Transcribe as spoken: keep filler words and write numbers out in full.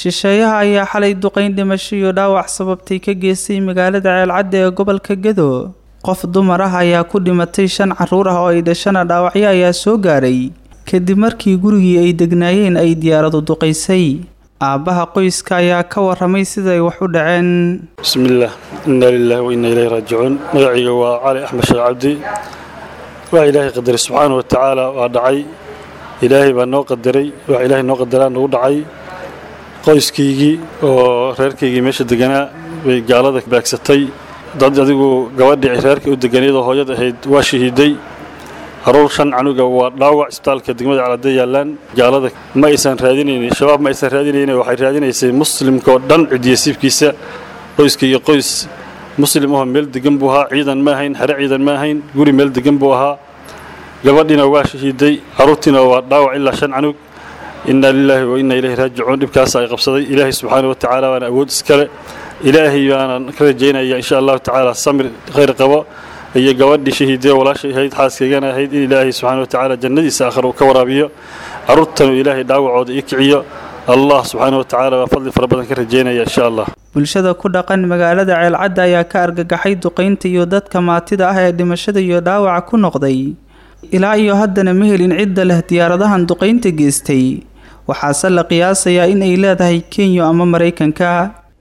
shisheeyaha ayaa xalay duqeyn dhimasho iyo dhaawac sababtay ka geystay magaalada Ceelcadde ee gobolka Gedo. qof dumar ah ayaa ku dhimatay shan caruur ah oo ay dhashana dhaawacyo ayaa soo gaaray kadib markii gurigii ay degnaayeen ay diyaaradu duqeysay. aabaha qoyska ayaa ka waramay sida ay wax u dhaceen. bismillaah inna lillahi wa inna ilayhi raaji'uun. magaciiga waa Cali Axmed Sheekh Cabdi. waa ilaahay qadar subhanahu wa ta'ala waa dhacay. ilaahay baa noo qadaray waa ilaahay noo qadaraa nagu dhacay. qoyskii oo reerkayga meesha deganaa way gaalada baagsatay. dad adigu gabadhii reerka u deganeed oo hooyada ahayd waa shahiiday. caruur shan canuga waa dhaawac isbitaalka degmada Ceelcadde yaalaan. gaalada ma aysan raadinaynin shabaab ma aysan raadinaynin waxay raadinaysay muslimka oo dhan cidiyasiibkiisa. qoyska iyo qoys muslim oo meel degan buu ahaa, ciidan ma ahayn, xare ciidan ma ahayn, guri meel degan buu ahaa. gabadhina waa shahiiday, caruurtina waa dhaawac ilaa shan canug. inna lillahi wa inna ilayhi raaji'uun. dhibkaas ay qabsaday ilaahay subhanahu wa ta'ala waana awood iskale. ilaahay baan ka rajaynayaa insha Allah ta'ala samir khayr qabo iyo gabadhii shahiiday walaashay ahayd xaaskayga ahayd in ilaahay subhanahu wa ta'ala jannadiisa aakhir uu ka waraabiyo. caruurtan ilaahay dhaawacooda iyo kiciyo. Allah subhanahu wa ta'ala waa fadli fara badan ka rajaynaya insha Allah. bulshada ku dhaqan magaalada Ceelcadde ayaa ka argagaxay duqeynta iyo dadka maatida ah ee dhimashada iyo dhaawaca ku noqday. ilaa iyo haddana ma helin cidda leh diyaaradahan duqeynta geystay. waxaase la qiyaasayaa in ay leedahay Kenya ama Mareykanka.